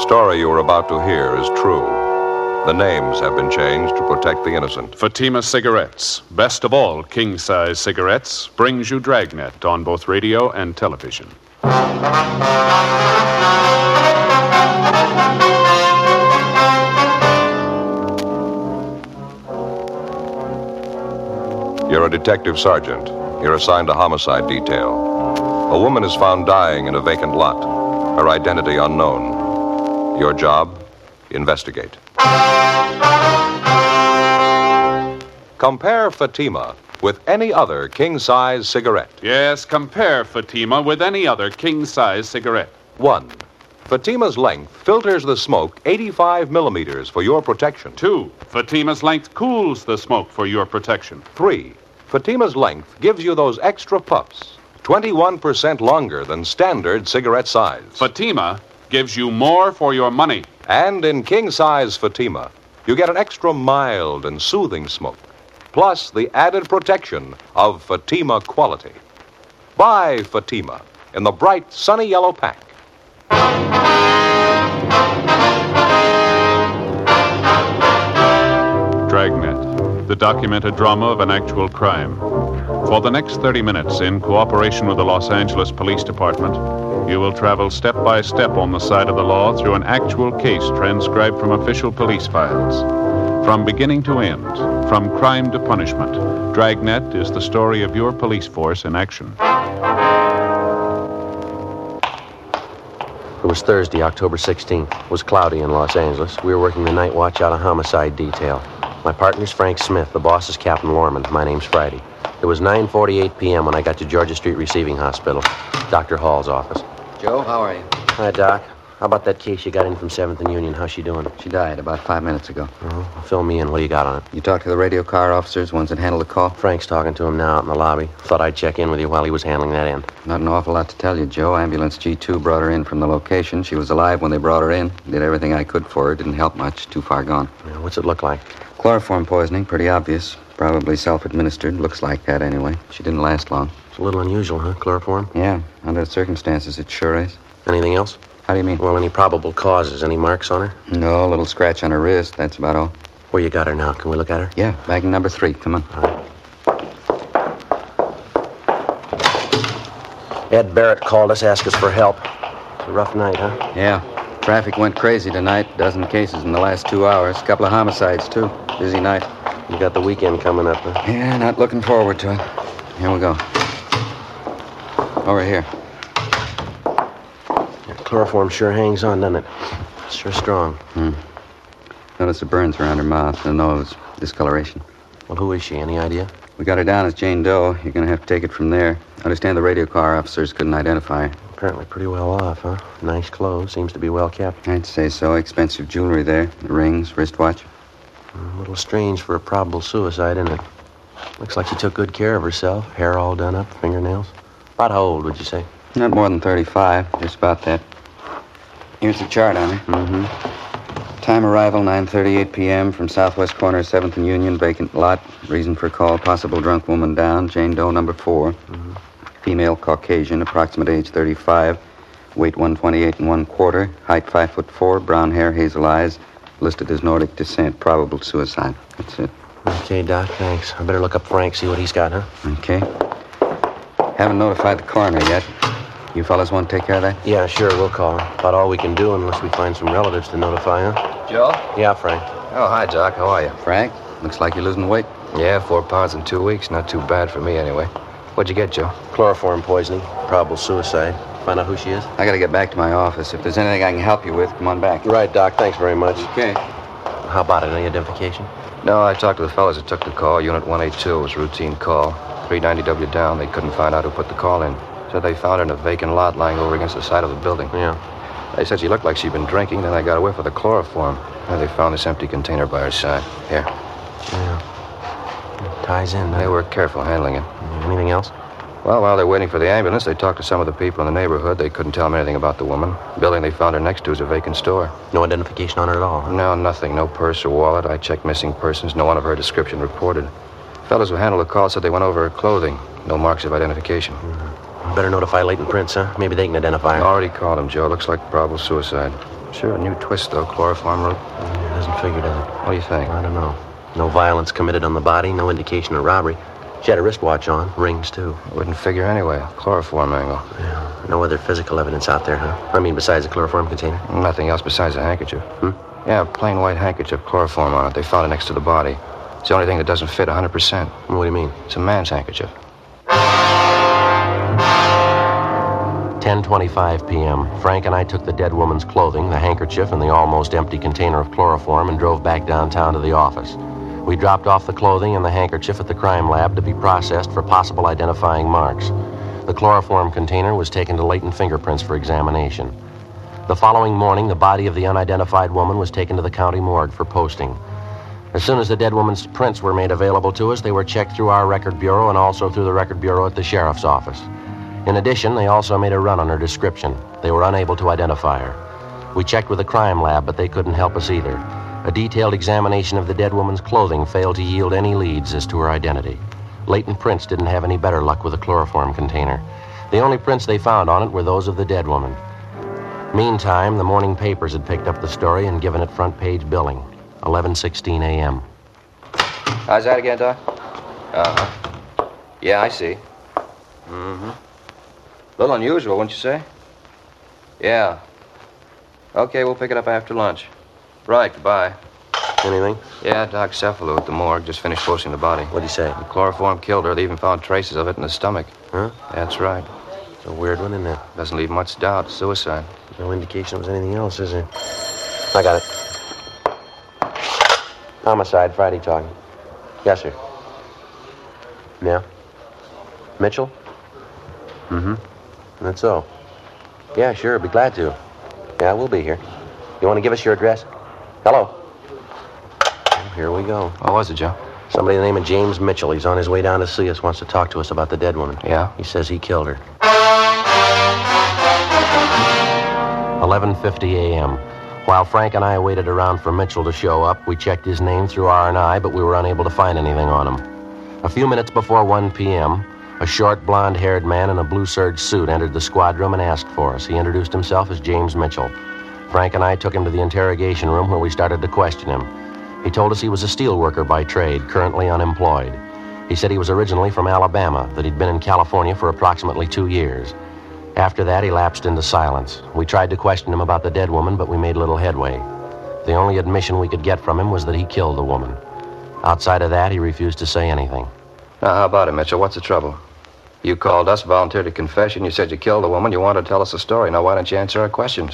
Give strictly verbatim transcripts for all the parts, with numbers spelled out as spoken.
story you are about to hear is true. The names have been changed to protect the innocent. Fatima Cigarettes, best of all king-size cigarettes, brings you Dragnet on both radio and television. You're a detective sergeant. You're assigned a homicide detail. A woman is found dying in a vacant lot. Her identity unknown. Your job? Investigate. Compare Fatima with any other king-size cigarette. Yes, compare Fatima with any other king-size cigarette. One, Fatima's length filters the smoke eighty-five millimeters for your protection. Two, Fatima's length cools the smoke for your protection. Three, Fatima's length gives you those extra puffs, twenty-one percent longer than standard cigarette size. Fatima gives you more for your money. And in king-size Fatima, you get an extra mild and soothing smoke, plus the added protection of Fatima quality. Buy Fatima in the bright, sunny yellow pack. Dragnet, the documented drama of an actual crime. For the next thirty minutes, in cooperation with the Los Angeles Police Department, you will travel step by step on the side of the law through an actual case transcribed from official police files. From beginning to end, from crime to punishment, Dragnet is the story of your police force in action. It was Thursday, October sixteenth. It was cloudy in Los Angeles. We were working the night watch out of homicide detail. My partner's Frank Smith. The boss is Captain Lorman. My name's Friday. It was nine forty-eight p.m. when I got to Georgia Street Receiving Hospital, Doctor Hall's office. Joe, how are you? Hi, Doc. How about that case you got in from seventh and Union? How's she doing? She died about five minutes ago. Oh, fill me in. What do you got on it? You talked to the radio car officers, ones that handled the call? Frank's talking to him now out in the lobby. Thought I'd check in with you while he was handling that end. Not an awful lot to tell you, Joe. Ambulance G two brought her in from the location. She was alive when they brought her in. Did everything I could for her. Didn't help much. Too far gone. Yeah, what's it look like? Chloroform poisoning. Pretty obvious. Probably self-administered. Looks like that anyway. She didn't last long. It's a little unusual, huh? Chloroform? Yeah. Under the circumstances, it sure is. Anything else? How do you mean? Well, any probable causes? Any marks on her? No, a little scratch on her wrist. That's about all. Where you got her now? Can we look at her? Yeah, bag number three. Come on. All right. Ed Barrett called us, asked us for help. It's a rough night, huh? Yeah. Traffic went crazy tonight. Dozen cases in the last two hours. Couple of homicides, too. Busy night. You got the weekend coming up, huh? Yeah, not looking forward to it. Here we go. Over here. Yeah, chloroform sure hangs on, doesn't it? It's sure strong. Hmm. Notice the burns around her mouth, the nose, discoloration. Well, who is she? Any idea? We got her down as Jane Doe. You're going to have to take it from there. I understand the radio car officers couldn't identify her. Apparently pretty well off, huh? Nice clothes. Seems to be well kept. I'd say so. Expensive jewelry there. The rings, wristwatch. A little strange for a probable suicide, isn't it? Looks like she took good care of herself. Hair all done up, fingernails. About how old, would you say? Not more than thirty-five. Just about that. Here's the chart on her. Mm-hmm. Time arrival, nine thirty-eight p.m. from southwest corner, seventh and Union, vacant lot. Reason for call, possible drunk woman down. Jane Doe, number four. Mm-hmm. Female, Caucasian, approximate age thirty-five. Weight one twenty-eight and one quarter. Height five foot four. Brown hair, hazel eyes. Listed as Nordic descent. Probable suicide. That's it. Okay, Doc, thanks. I better look up Frank, see what he's got, huh? Okay. Haven't notified the coroner yet. You fellas want to take care of that? Yeah, sure, we'll call him. About all we can do unless we find some relatives to notify, huh? Joe? Yeah, Frank. Oh, hi, Doc. How are you? Frank, looks like you're losing weight. Yeah, four pounds in two weeks. Not too bad for me, anyway. What'd you get, Joe? Chloroform poisoning. Probable suicide. Find out who she is? I gotta get back to my office. If there's anything I can help you with, come on back. Right, Doc. Thanks very much. Okay. How about it? Any identification? No, I talked to the fellas that took the call. Unit one eighty-two. It was a routine call. three ninety W down. They couldn't find out who put the call in. Said they found her in a vacant lot lying over against the side of the building. Yeah. They said she looked like she'd been drinking. Then they got a whiff of the chloroform. And they found this empty container by her side. Here. Yeah. It ties in, They huh? were careful handling it. Anything else? Well, while they're waiting for the ambulance, they talked to some of the people in the neighborhood. They couldn't tell them anything about the woman. The building they found her next to is a vacant store. No identification on her at all, huh? No, nothing. No purse or wallet. I checked missing persons. No one of her description reported. Fellows who handled the call said they went over her clothing. No marks of identification. Mm-hmm. Better notify Leighton Prince, huh? Maybe they can identify I her. already called him, Joe. Looks like probable suicide. Sure, a new twist, though. Chloroform route. It doesn't figure, does it? What do you think? I don't know. No violence committed on the body, no indication of robbery. She had a wristwatch on, rings, too. Wouldn't figure anyway. Chloroform angle. Yeah. No other physical evidence out there, huh? I mean, besides the chloroform container? Nothing else besides a handkerchief. Hmm? Yeah, a plain white handkerchief, chloroform on it. They found it next to the body. It's the only thing that doesn't fit one hundred percent. What do you mean? It's a man's handkerchief. ten twenty-five p.m. Frank and I took the dead woman's clothing, the handkerchief, and the almost empty container of chloroform and drove back downtown to the office. We dropped off the clothing and the handkerchief at the crime lab to be processed for possible identifying marks. The chloroform container was taken to latent fingerprints for examination. The following morning, the body of the unidentified woman was taken to the county morgue for posting. As soon as the dead woman's prints were made available to us, they were checked through our record bureau and also through the record bureau at the sheriff's office. In addition, they also made a run on her description. They were unable to identify her. We checked with the crime lab, but they couldn't help us either. A detailed examination of the dead woman's clothing failed to yield any leads as to her identity. Latent prints didn't have any better luck with the chloroform container. The only prints they found on it were those of the dead woman. Meantime, the morning papers had picked up the story and given it front-page billing. eleven sixteen a.m. How's that again, Doc? Uh-huh. Yeah, I see. Mm-hmm. A little unusual, wouldn't you say? Yeah. Okay, we'll pick it up after lunch. Right, goodbye. Anything? Yeah, Doc Cephalo at the morgue just finished posting the body. What'd he say? The chloroform killed her. They even found traces of it in the stomach. Huh? That's right. It's a weird one, isn't it? Doesn't leave much doubt. Suicide. No indication it was anything else, is there? I got it. Homicide, Friday talking. Yes, sir. Yeah? Mitchell? Mm-hmm. That's so. Yeah, sure, be glad to. Yeah, we'll be here. You want to give us your address? Hello? Oh, here we go. What was it, Joe? Somebody by the name of James Mitchell. He's on his way down to see us, wants to talk to us about the dead woman. Yeah? He says he killed her. eleven fifty a.m. While Frank and I waited around for Mitchell to show up, we checked his name through R and I, but we were unable to find anything on him. A few minutes before one p.m., a short, blonde-haired man in a blue serge suit entered the squad room and asked for us. He introduced himself as James Mitchell. Frank and I took him to the interrogation room where we started to question him. He told us he was a steel worker by trade, currently unemployed. He said he was originally from Alabama, that he'd been in California for approximately two years. After that, he lapsed into silence. We tried to question him about the dead woman, but we made little headway. The only admission we could get from him was that he killed the woman. Outside of that, he refused to say anything. Now, how about it, Mitchell? What's the trouble? You called us, volunteered a confession. You said you killed the woman. You wanted to tell us a story. Now, why don't you answer our questions?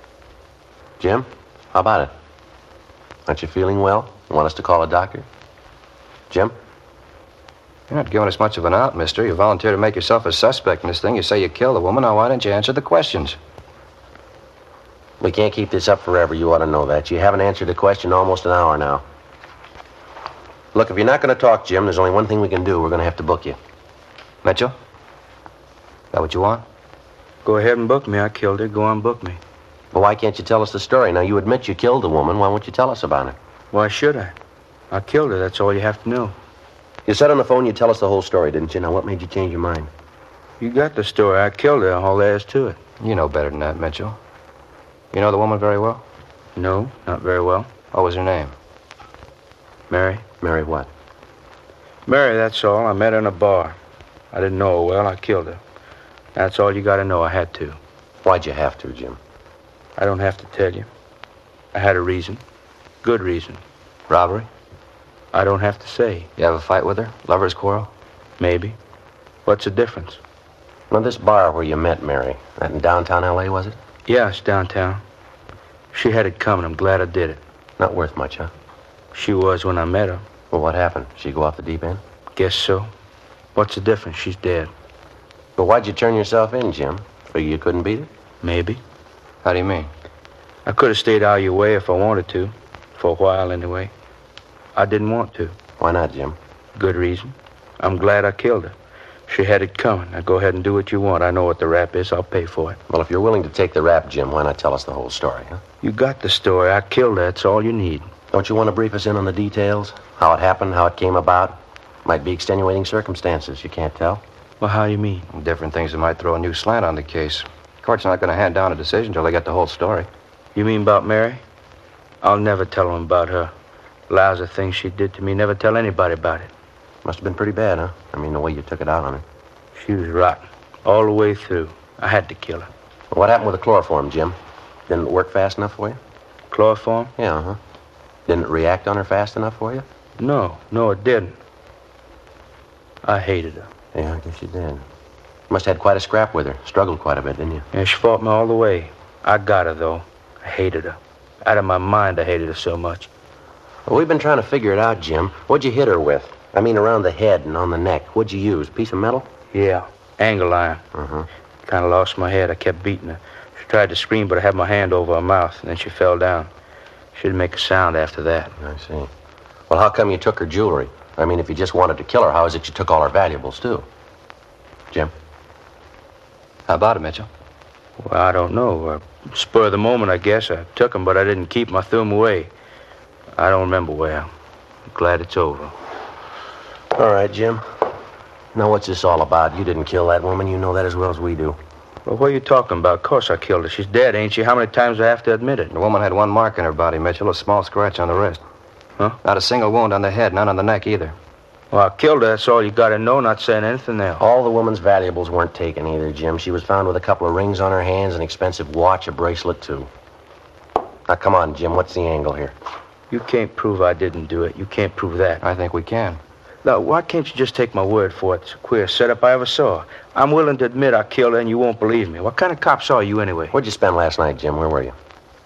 Jim, how about it? Aren't you feeling well? You want us to call a doctor? Jim? You're not giving us much of an out, mister. You volunteered to make yourself a suspect in this thing. You say you killed the woman. Now, why didn't you answer the questions? We can't keep this up forever. You ought to know that. You haven't answered a question almost an hour now. Look, if you're not going to talk, Jim, there's only one thing we can do. We're going to have to book you. Mitchell? Is that what you want? Go ahead and book me. I killed her. Go on, book me. Well, why can't you tell us the story? Now, you admit you killed the woman. Why won't you tell us about it? Why should I? I killed her. That's all you have to know. You said on the phone you'd tell us the whole story, didn't you? Now, what made you change your mind? You got the story. I killed her. All there is to it. You know better than that, Mitchell. You know the woman very well? No, not very well. What was her name? Mary. Mary what? Mary, that's all. I met her in a bar. I didn't know her well. I killed her. That's all you got to know. I had to. Why'd you have to, Jim? I don't have to tell you. I had a reason. Good reason. Robbery? I don't have to say. You have a fight with her? Lover's quarrel? Maybe. What's the difference? Now, this bar where you met Mary, that in downtown L A, was it? Yeah, it's downtown. She had it coming. I'm glad I did it. Not worth much, huh? She was when I met her. Well, what happened? She go off the deep end? Guess so. What's the difference? She's dead. But why'd you turn yourself in, Jim? Figure you couldn't beat her? Maybe. How do you mean? I could have stayed out of your way if I wanted to. For a while, anyway. I didn't want to. Why not, Jim? Good reason. I'm glad I killed her. She had it coming. Now go ahead and do what you want. I know what the rap is. I'll pay for it. Well, if you're willing to take the rap, Jim, why not tell us the whole story, huh? You got the story. I killed her. That's all you need. Don't you want to brief us in on the details? How it happened, how it came about? Might be extenuating circumstances. You can't tell. Well, how you mean? Different things that might throw a new slant on the case. The court's not going to hand down a decision until they get the whole story. You mean about Mary? I'll never tell him about her. Lousy things she did to me. Never tell anybody about it. Must have been pretty bad, huh? I mean, the way you took it out on her. She was rotten. All the way through. I had to kill her. What happened with the chloroform, Jim? Didn't it work fast enough for you? Chloroform? Yeah, huh? Didn't it react on her fast enough for you? No, no, it didn't. I hated her. Yeah, I guess you did. Must have had quite a scrap with her. Struggled quite a bit, didn't you? Yeah, she fought me all the way. I got her, though. I hated her. Out of my mind, I hated her so much. Well, we've been trying to figure it out, Jim. What'd you hit her with? I mean, around the head and on the neck. What'd you use? Piece of metal? Yeah, angle iron. Uh-huh. Kind of lost my head. I kept beating her. She tried to scream, but I had my hand over her mouth, and then she fell down. She didn't make a sound after that. I see. Well, how come you took her jewelry? I mean, if you just wanted to kill her, how is it you took all her valuables, too? Jim? How about it, Mitchell? Well, I don't know. Uh, spur of the moment, I guess. I took them, but I didn't keep them. I threw them away. I don't remember where. I'm glad it's over. All right, Jim. Now, what's this all about? You didn't kill that woman. You know that as well as we do. Well, what are you talking about? Of course I killed her. She's dead, ain't she? How many times do I have to admit it? The woman had one mark in her body, Mitchell, a small scratch on the wrist. Huh? Not a single wound on the head, none on the neck either. Well, I killed her. That's all you got to know, not saying anything else. All the woman's valuables weren't taken either, Jim. She was found with a couple of rings on her hands, an expensive watch, a bracelet, too. Now, come on, Jim. What's the angle here? You can't prove I didn't do it. You can't prove that. I think we can. Now, why can't you just take my word for it? It's the queerest setup I ever saw. I'm willing to admit I killed her, and you won't believe me. What kind of cops are you, anyway? Where'd you spend last night, Jim? Where were you?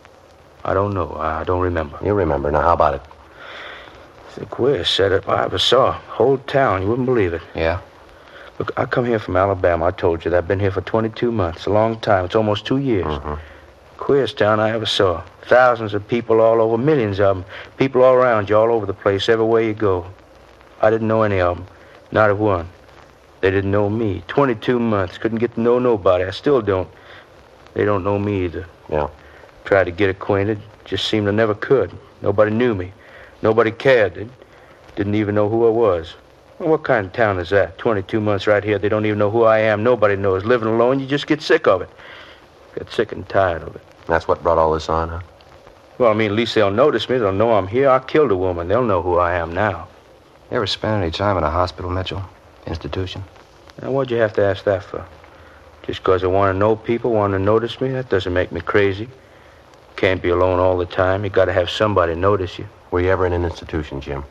I don't know. I don't remember. You remember. Now, how about it? It's the queerest setup I ever saw. Whole town. You wouldn't believe it. Yeah? Look, I come here from Alabama. I told you that. I've been here for twenty-two months. A long time. It's almost two years. Mm-hmm. Queerest town I ever saw. Thousands of people all over. Millions of them. People all around you, all over the place, everywhere you go. I didn't know any of them. Not of one. They didn't know me. twenty-two months. Couldn't get to know nobody. I still don't. They don't know me either. Yeah. Tried to get acquainted. Just seemed I never could. Nobody knew me. Nobody cared. They didn't even know who I was. Well, what kind of town is that? twenty-two months right here. They don't even know who I am. Nobody knows. Living alone, you just get sick of it. Get sick and tired of it. That's what brought all this on, huh? Well, I mean, at least they'll notice me. They'll know I'm here. I killed a woman. They'll know who I am now. You ever spend any time in a hospital, Mitchell? Institution? Now, what'd you have to ask that for? Just because I want to know people, want to notice me? That doesn't make me crazy. Can't be alone all the time. You got to have somebody notice you. Were you ever in an institution, Jim?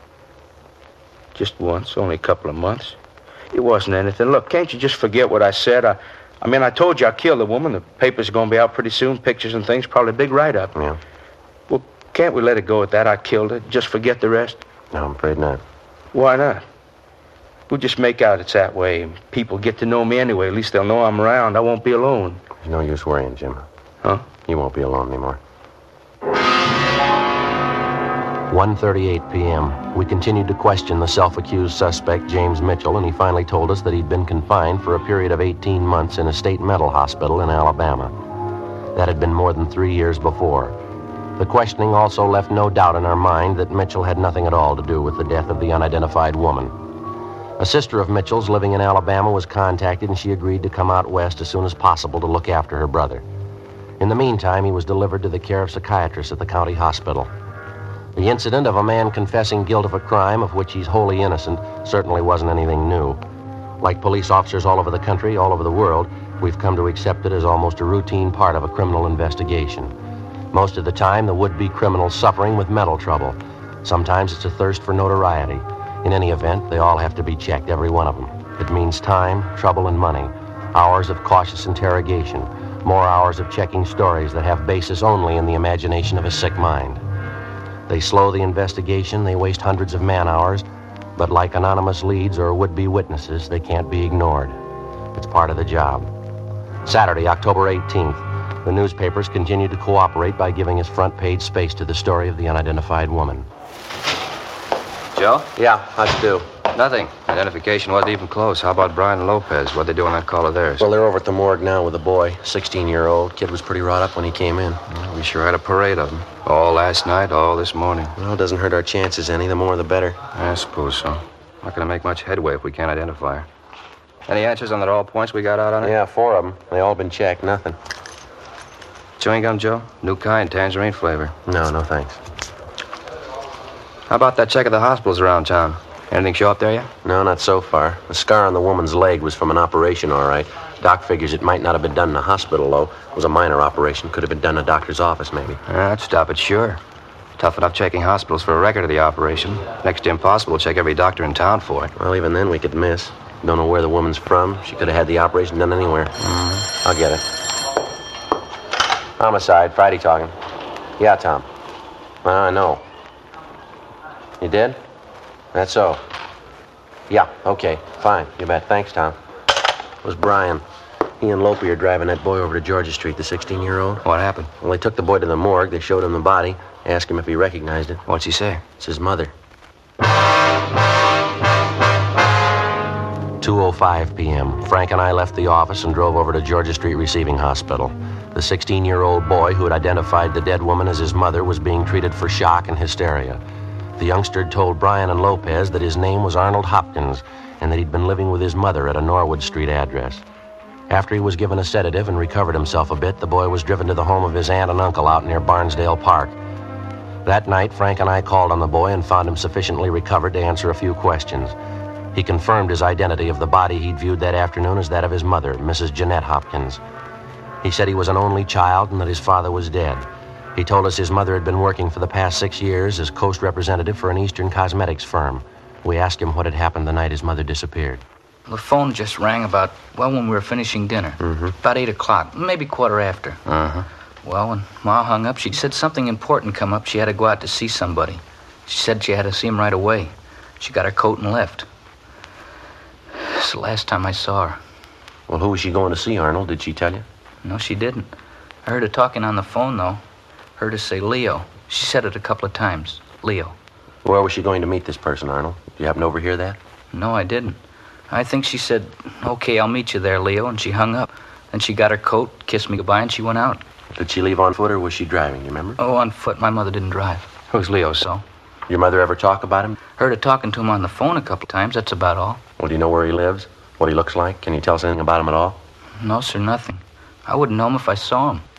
Just once, only a couple of months. It wasn't anything. Look, can't you just forget what I said? I, I mean, I told you I killed the woman. The papers are going to be out pretty soon, pictures and things, probably a big write-up. Yeah. Well, can't we let it go at that? I killed her. Just forget the rest? No, I'm afraid not. Why not? We'll just make out it's that way. People get to know me anyway. At least they'll know I'm around. I won't be alone. There's no use worrying, Jim. Huh? You won't be alone anymore. one thirty-eight p.m. We continued to question the self-accused suspect, James Mitchell, and he finally told us that he'd been confined for a period of eighteen months in a state mental hospital in Alabama. That had been more than three years before. The questioning also left no doubt in our mind that Mitchell had nothing at all to do with the death of the unidentified woman. A sister of Mitchell's living in Alabama was contacted, and she agreed to come out west as soon as possible to look after her brother. In the meantime, he was delivered to the care of psychiatrists at the county hospital. The incident of a man confessing guilt of a crime of which he's wholly innocent certainly wasn't anything new. Like police officers all over the country, all over the world, we've come to accept it as almost a routine part of a criminal investigation. Most of the time, the would-be criminal's suffering with mental trouble. Sometimes it's a thirst for notoriety. In any event, they all have to be checked, every one of them. It means time, trouble, and money. Hours of cautious interrogation. More hours of checking stories that have basis only in the imagination of a sick mind. They slow the investigation, they waste hundreds of man-hours, but like anonymous leads or would-be witnesses, they can't be ignored. It's part of the job. Saturday, October eighteenth, the newspapers continued to cooperate by giving us front-page space to the story of the unidentified woman. Joe? Yeah, how'd you do? Nothing. Identification wasn't even close. How about Brian Lopez? What'd they do on that call of theirs? Well, they're over at the morgue now with a boy, sixteen-year-old. Kid was pretty wrought up when he came in. Well, we sure had a parade of them. All last night, all this morning. Well, it doesn't hurt our chances any. The more, the better. I suppose so. Not gonna make much headway if we can't identify her. Any answers on the all points we got out on it? Yeah, four of them. They all been checked. Nothing. Chewing gum, Joe? New kind, tangerine flavor. No, no thanks. How about that check of the hospitals around town? Anything show up there yet? No, not so far. The scar on the woman's leg was from an operation, all right. Doc figures it might not have been done in a hospital, though. It was a minor operation. Could have been done in a doctor's office, maybe. That'd stop it, sure. Tough enough checking hospitals for a record of the operation. Next to impossible to check every doctor in town for it. Well, even then we could miss. Don't know where the woman's from. She could have had the operation done anywhere. Mm-hmm. I'll get it. Homicide, Friday talking. Yeah, Tom. Uh, I know. You did? That's so. Yeah, okay, fine. You bet. Thanks, Tom. It was Brian. He and Lope are driving that boy over to Georgia Street, the sixteen-year-old. What happened? Well, they took the boy to the morgue. They showed him the body, asked him if he recognized it. What'd she say? It's his mother. two oh five p.m. Frank and I left the office and drove over to Georgia Street Receiving Hospital. The sixteen-year-old boy who had identified the dead woman as his mother was being treated for shock and hysteria. The youngster told Brian and Lopez that his name was Arnold Hopkins and that he'd been living with his mother at a Norwood Street address. After he was given a sedative and recovered himself a bit, the boy was driven to the home of his aunt and uncle out near Barnesdale Park. That night, Frank and I called on the boy and found him sufficiently recovered to answer a few questions. He confirmed his identity of the body he'd viewed that afternoon as that of his mother, Missus Jeanette Hopkins. He said he was an only child and that his father was dead. He told us his mother had been working for the past six years as Coast representative for an Eastern cosmetics firm. We asked him what had happened the night his mother disappeared. The phone just rang about, well, when we were finishing dinner. Mm-hmm. About eight o'clock, maybe quarter after. Uh-huh. Well, when Ma hung up, she said something important come up. She had to go out to see somebody. She said she had to see him right away. She got her coat and left. It's the last time I saw her. Well, who was she going to see, Arnold? Did she tell you? No, she didn't. I heard her talking on the phone, though. Heard her say Leo. She said it a couple of times. Leo. Where was she going to meet this person, Arnold? Did you happen to overhear that? No, I didn't. I think she said, okay, I'll meet you there, Leo, and she hung up. Then she got her coat, kissed me goodbye, and she went out. Did she leave on foot or was she driving, you remember? Oh, on foot. My mother didn't drive. Who's Leo, so? Your mother ever talk about him? Heard her talking to him on the phone a couple of times. That's about all. Well, do you know where he lives? What he looks like? Can you tell us anything about him at all? No, sir, nothing. I wouldn't know him if I saw him.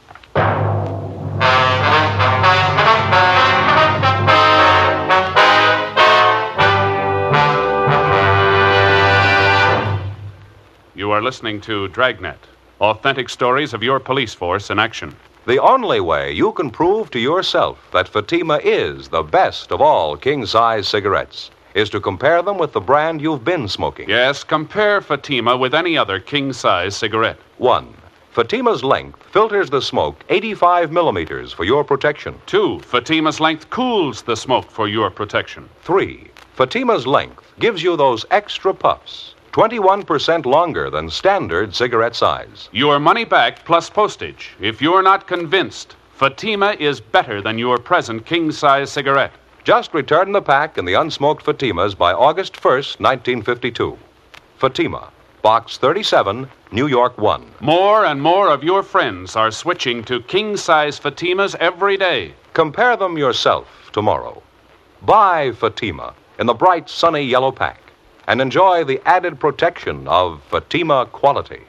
You are listening to Dragnet, authentic stories of your police force in action. The only way you can prove to yourself that Fatima is the best of all king-size cigarettes is to compare them with the brand you've been smoking. Yes, compare Fatima with any other king-size cigarette. One, Fatima's length filters the smoke eighty-five millimeters for your protection. Two, Fatima's length cools the smoke for your protection. Three, Fatima's length gives you those extra puffs, twenty-one percent longer than standard cigarette size. Your money back plus postage. If you're not convinced, Fatima is better than your present king-size cigarette. Just return the pack and the unsmoked Fatimas by August first, nineteen fifty-two. Fatima, Box thirty-seven, New York one. More and more of your friends are switching to king-size Fatimas every day. Compare them yourself tomorrow. Buy Fatima in the bright, sunny yellow pack and enjoy the added protection of Fatima quality.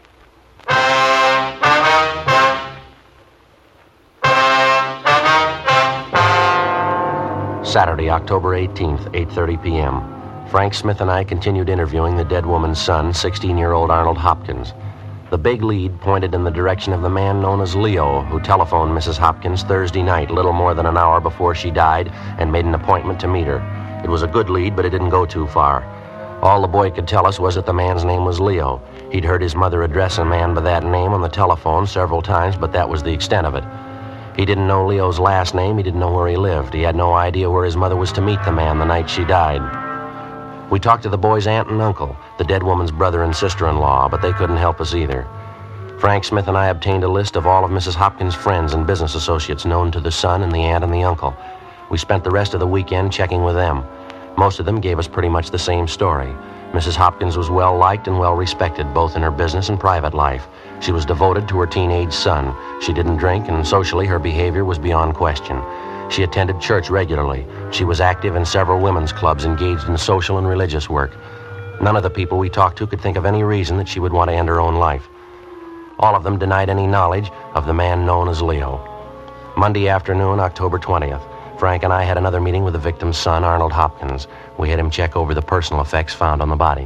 Saturday, October eighteenth, eight thirty p.m. Frank Smith and I continued interviewing the dead woman's son, sixteen-year-old Arnold Hopkins. The big lead pointed in the direction of the man known as Leo, who telephoned Missus Hopkins Thursday night, little more than an hour before she died, and made an appointment to meet her. It was a good lead, but it didn't go too far. All the boy could tell us was that the man's name was Leo. He'd heard his mother address a man by that name on the telephone several times, but that was the extent of it. He didn't know Leo's last name. He didn't know where he lived. He had no idea where his mother was to meet the man the night she died. We talked to the boy's aunt and uncle, the dead woman's brother and sister-in-law, but they couldn't help us either. Frank Smith and I obtained a list of all of Missus Hopkins' friends and business associates known to the son and the aunt and the uncle. We spent the rest of the weekend checking with them. Most of them gave us pretty much the same story. Missus Hopkins was well-liked and well-respected, both in her business and private life. She was devoted to her teenage son. She didn't drink, and socially her behavior was beyond question. She attended church regularly. She was active in several women's clubs engaged in social and religious work. None of the people we talked to could think of any reason that she would want to end her own life. All of them denied any knowledge of the man known as Leo. Monday afternoon, October twentieth, Frank and I had another meeting with the victim's son, Arnold Hopkins. We had him check over the personal effects found on the body.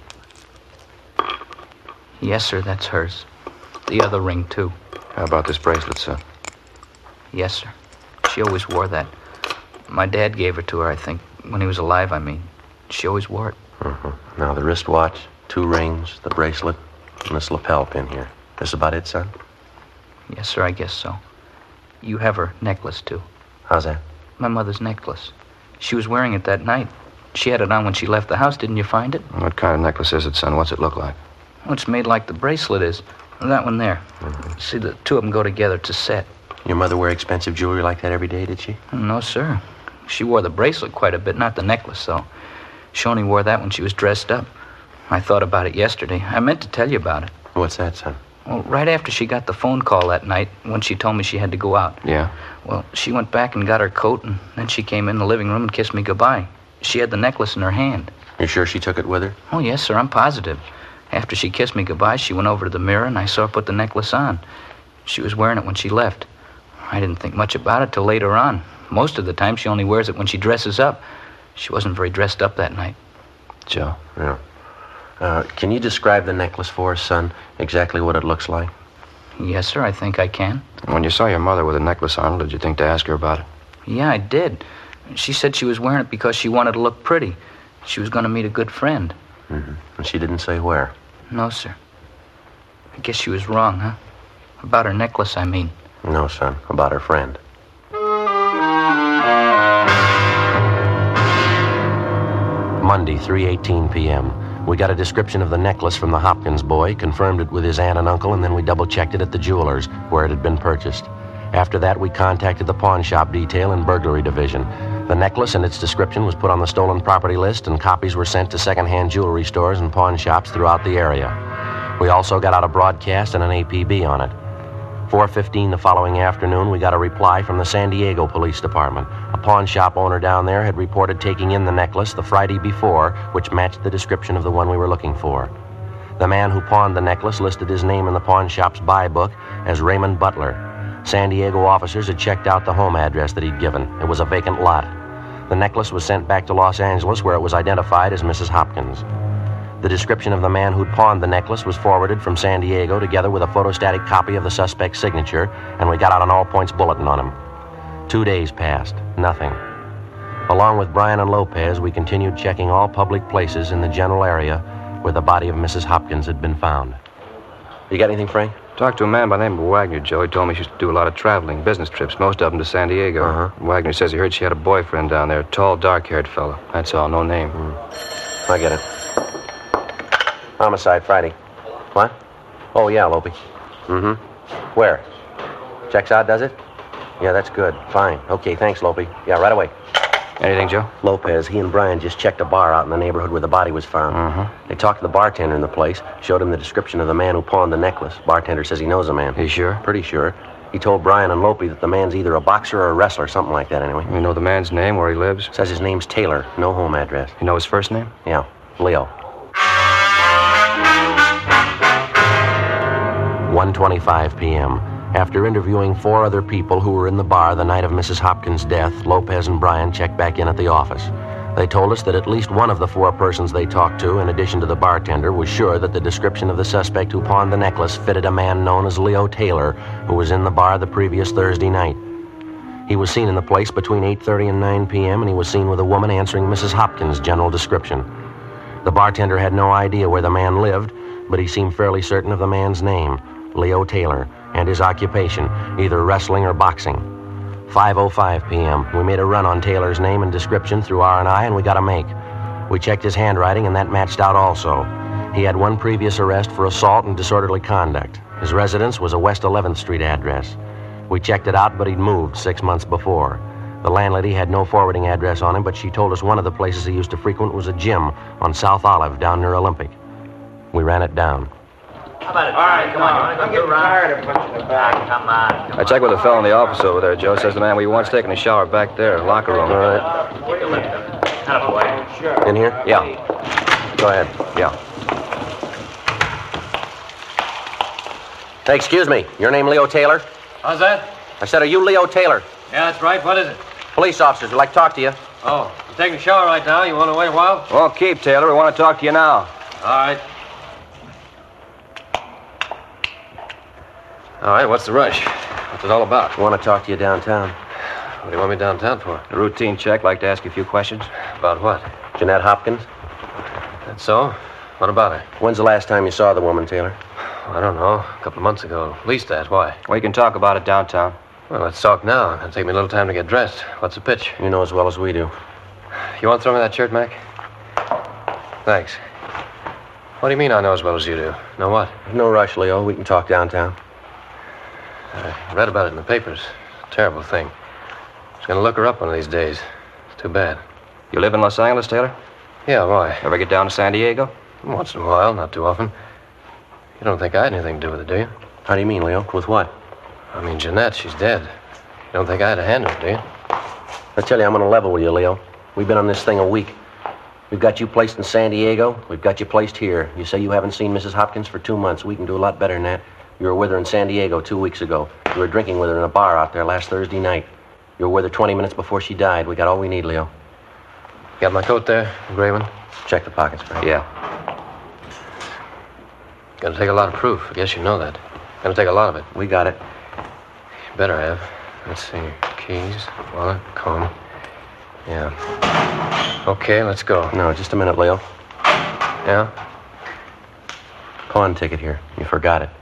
Yes, sir, that's hers. The other ring, too. How about this bracelet, sir? Yes, sir. She always wore that. My dad gave her to her, I think, when he was alive, I mean. She always wore it. Mm-hmm. Now, the wristwatch, two rings, the bracelet, and this lapel pin here. This about it, son? Yes, sir, I guess so. You have her necklace, too. How's that? My mother's necklace. She was wearing it that night. She had it on when she left the house. Didn't you find it? What kind of necklace is it, son? What's it look like? Oh, it's made like the bracelet is. That one there. Mm-hmm. See, the two of them go together. It's a set. Your mother wear expensive jewelry like that every day, did she? No, sir. She wore the bracelet quite a bit, not the necklace, though. She only wore that when she was dressed up. I thought about it yesterday. I meant to tell you about it. What's that, son? Well, right after she got the phone call that night, when she told me she had to go out. Yeah? Well, she went back and got her coat, and then she came in the living room and kissed me goodbye. She had the necklace in her hand. You sure she took it with her? Oh, yes, sir, I'm positive. After she kissed me goodbye, she went over to the mirror, and I saw her put the necklace on. She was wearing it when she left. I didn't think much about it till later on. Most of the time, she only wears it when she dresses up. She wasn't very dressed up that night. Joe? Yeah. Uh, can you describe the necklace for us, son? Exactly what it looks like? Yes, sir, I think I can. When you saw your mother with a necklace on, did you think to ask her about it? Yeah, I did. She said she was wearing it because she wanted to look pretty. She was going to meet a good friend. Mm-hmm. And she didn't say where? No, sir. I guess she was wrong, huh? About her necklace, I mean. No, son. About her friend. Monday, three eighteen p.m. We got a description of the necklace from the Hopkins boy, confirmed it with his aunt and uncle, and then we double-checked it at the jeweler's, where it had been purchased. After that, we contacted the pawn shop detail and burglary division. The necklace and its description was put on the stolen property list, and copies were sent to second-hand jewelry stores and pawn shops throughout the area. We also got out a broadcast and an A P B on it. four fifteen the following afternoon, we got a reply from the San Diego Police Department. A pawn shop owner down there had reported taking in the necklace the Friday before, which matched the description of the one we were looking for. The man who pawned the necklace listed his name in the pawn shop's buy book as Raymond Butler. San Diego officers had checked out the home address that he'd given. It was a vacant lot. The necklace was sent back to Los Angeles, where it was identified as Missus Hopkins. The description of the man who'd pawned the necklace was forwarded from San Diego together with a photostatic copy of the suspect's signature, and we got out an all-points bulletin on him. Two days passed. Nothing. Along with Brian and Lopez, we continued checking all public places in the general area where the body of Missus Hopkins had been found. You got anything, Frank? Talked to a man by the name of Wagner, Joe. He told me she used to do a lot of traveling, business trips, most of them to San Diego. Uh-huh. Wagner says he heard she had a boyfriend down there, a tall, dark-haired fellow. That's all, no name. Mm. I get it. Homicide Friday. What? Oh, yeah, Lopey. Mm-hmm. Where? Checks out, does it? Yeah, that's good. Fine. Okay, thanks, Lopey. Yeah, right away. Anything, Joe? Lopez, he and Brian just checked a bar out in the neighborhood where the body was found. Uh-huh. They talked to the bartender in the place, showed him the description of the man who pawned the necklace. Bartender says he knows the man. You sure? Pretty sure. He told Brian and Lopey that the man's either a boxer or a wrestler, something like that anyway. You know the man's name, where he lives? Says his name's Taylor, no home address. You know his first name? Yeah, Leo. one twenty-five p.m. After interviewing four other people who were in the bar the night of Missus Hopkins' death, Lopez and Brian checked back in at the office. They told us that at least one of the four persons they talked to, in addition to the bartender, was sure that the description of the suspect who pawned the necklace fitted a man known as Leo Taylor, who was in the bar the previous Thursday night. He was seen in the place between eight thirty and nine p.m., and he was seen with a woman answering Missus Hopkins' general description. The bartender had no idea where the man lived, but he seemed fairly certain of the man's name, Leo Taylor, and his occupation, either wrestling or boxing. five oh five p.m. We made a run on Taylor's name and description through R and I, and we got a make. We checked his handwriting, and that matched out also. He had one previous arrest for assault and disorderly conduct. His residence was a West eleventh Street address. We checked it out, but he'd moved six months before. The landlady had no forwarding address on him, but she told us one of the places he used to frequent was a gym on South Olive down near Olympic. We ran it down. How about it? All right, come on. You want to go I'm getting tired of punching the bag. Ah, come on. I checked with a fellow in the office over there. Joe says the man we once taking a shower back there, locker room. All right. Take a lift. Attaboy. Sure. In here? Yeah. Go ahead. Yeah. Hey, excuse me. Your name Leo Taylor? How's that? I said, are you Leo Taylor? Yeah, that's right. What is it? Police officers would like to talk to you. Oh, I'm taking a shower right now. You want to wait a while? Well, keep, Taylor. We want to talk to you now. All right. All right, what's the rush? What's it all about? I want to talk to you downtown. What do you want me downtown for? A routine check. Like to ask you a few questions. About what? Jeanette Hopkins? That's so? What about her? When's the last time you saw the woman, Taylor? I don't know. A couple of months ago. At least that. Why? We can talk about it downtown. Well, let's talk now. It'll take me a little time to get dressed. What's the pitch? You know as well as we do. You want to throw me that shirt, Mac? Thanks. What do you mean I know as well as you do? Know what? No rush, Leo. We can talk downtown. I read about it in the papers. Terrible thing. I was going to look her up one of these days. It's too bad. You live in Los Angeles, Taylor? Yeah, why? Ever get down to San Diego? Once in a while, not too often. You don't think I had anything to do with it, do you? How do you mean, Leo? With what? I mean, Jeanette, she's dead. You don't think I had a hand in it, do you? I tell you, I'm on a level with you, Leo. We've been on this thing a week. We've got you placed in San Diego. We've got you placed here. You say you haven't seen Missus Hopkins for two months. We can do a lot better than that. You were with her in San Diego two weeks ago. You were drinking with her in a bar out there last Thursday night. You were with her twenty minutes before she died. We got all we need, Leo. Got my coat there, the gray one? Check the pockets, Frank. Yeah. Gonna take a lot of proof. I guess you know that. Gonna take a lot of it. We got it. You better have. Let's see. Keys, wallet, comb. Yeah. Okay, let's go. No, just a minute, Leo. Yeah? Pawn ticket here. You forgot it.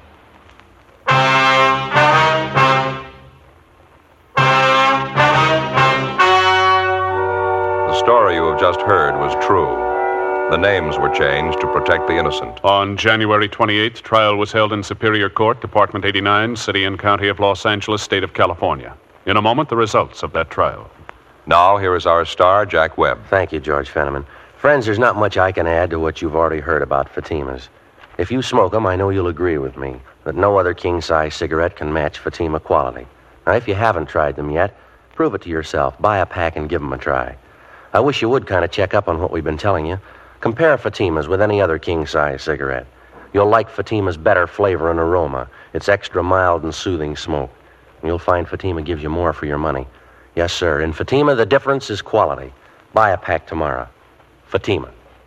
The story you have just heard was true. The names were changed to protect the innocent. On January twenty-eighth, trial was held in Superior Court, Department eighty-nine, City and County of Los Angeles, State of California. In a moment, the results of that trial. Now, here is our star, Jack Webb. Thank you, George Fenneman. Friends, there's not much I can add to what you've already heard about Fatima's. If you smoke them, I know you'll agree with me that no other king-size cigarette can match Fatima quality. Now, if you haven't tried them yet, prove it to yourself. Buy a pack and give them a try. I wish you would kind of check up on what we've been telling you. Compare Fatima's with any other king-size cigarette. You'll like Fatima's better flavor and aroma. It's extra mild and soothing smoke. And you'll find Fatima gives you more for your money. Yes, sir. In Fatima, the difference is quality. Buy a pack tomorrow. Fatima.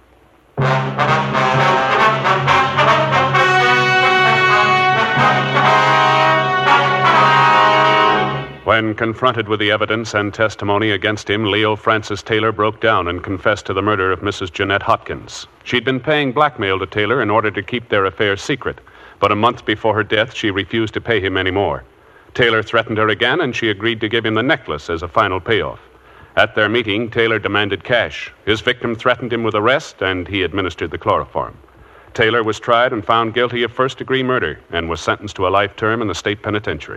When confronted with the evidence and testimony against him, Leo Francis Taylor broke down and confessed to the murder of Missus Jeanette Hopkins. She'd been paying blackmail to Taylor in order to keep their affair secret, but a month before her death, she refused to pay him any more. Taylor threatened her again, and she agreed to give him the necklace as a final payoff. At their meeting, Taylor demanded cash. His victim threatened him with arrest, and he administered the chloroform. Taylor was tried and found guilty of first-degree murder and was sentenced to a life term in the state penitentiary.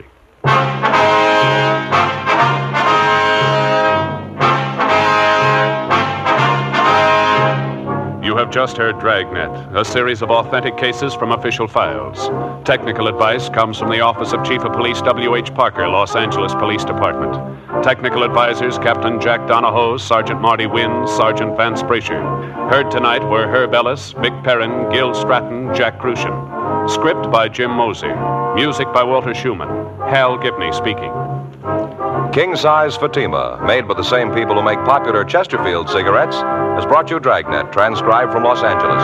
You have just heard Dragnet, a series of authentic cases from official files. Technical advice comes from the Office of Chief of Police W H Parker, Los Angeles Police Department. Technical advisors Captain Jack Donahoe, Sergeant Marty Wynn, Sergeant Vance Brasher. Heard tonight were Herb Ellis, Vic Perrin, Gil Stratton, Jack Crucian. Script by Jim Mosey. Music by Walter Schumann. Hal Gibney speaking. King-size Fatima, made by the same people who make popular Chesterfield cigarettes, has brought you Dragnet, transcribed from Los Angeles.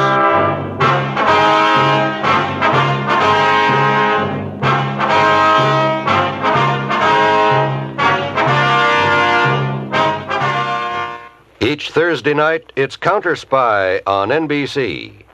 Each Thursday night, it's Counter Spy on N B C.